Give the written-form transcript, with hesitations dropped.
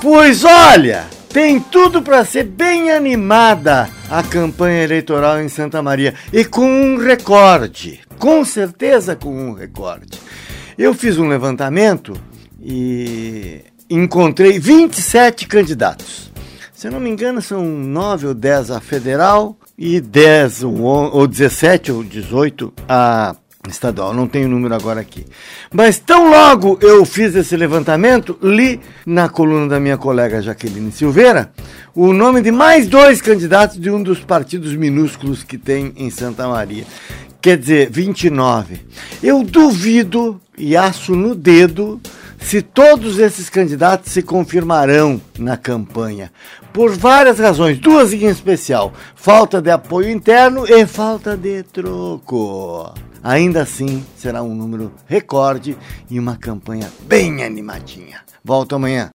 Pois olha, tem tudo para ser bem animada a campanha eleitoral em Santa Maria e com um recorde, com certeza com um recorde. Eu fiz um levantamento e encontrei 27 candidatos. Se eu não me engano, são 9 ou 10 a federal e 10 ou 17 ou 18 a estadual. Não tenho o número agora aqui. Mas tão logo eu fiz esse levantamento, li na coluna da minha colega Jaqueline Silveira o nome de mais 2 candidatos de um dos partidos minúsculos que tem em Santa Maria. Quer dizer, 29. Eu duvido e aço no dedo se todos esses candidatos se confirmarão na campanha. Por várias razões, 2 em especial. Falta de apoio interno e falta de troco. Ainda assim, será um número recorde e uma campanha bem animadinha. Volto amanhã.